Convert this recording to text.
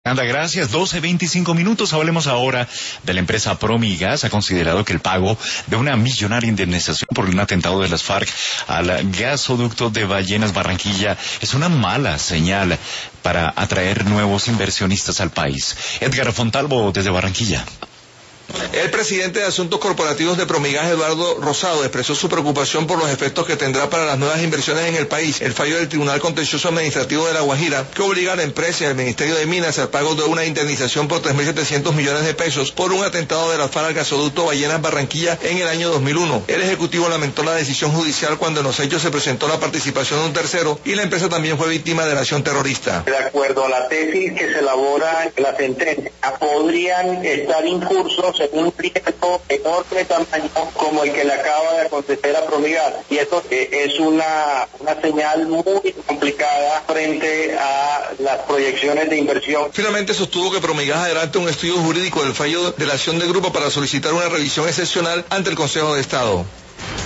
Anda, gracias. 12:25. Hablemos ahora de la empresa Promigas. Ha considerado que el pago de una millonaria indemnización por un atentado de las FARC al gasoducto de Ballenas Barranquilla es una mala señal para atraer nuevos inversionistas al país. Edgar Fontalvo, desde Barranquilla. El presidente de Asuntos Corporativos de Promigas, Eduardo Rosado, expresó su preocupación por los efectos que tendrá para las nuevas inversiones en el país el fallo del Tribunal Contencioso Administrativo de La Guajira, que obliga a la empresa y al Ministerio de Minas al pago de una indemnización por 3.700 millones de pesos por un atentado de la FARC al gasoducto Ballenas Barranquilla en el año 2001. El Ejecutivo lamentó la decisión judicial cuando en los hechos se presentó la participación de un tercero y la empresa también fue víctima de la acción terrorista. De acuerdo a la tesis que se elabora en la sentencia, podrían estar incursos en un riesgo enorme tamaño como el que le acaba de acontecer a Promigas, y esto es una señal muy complicada frente a las proyecciones de inversión. Finalmente sostuvo que Promigas adelante un estudio jurídico del fallo de la acción de grupo para solicitar una revisión excepcional ante el Consejo de Estado.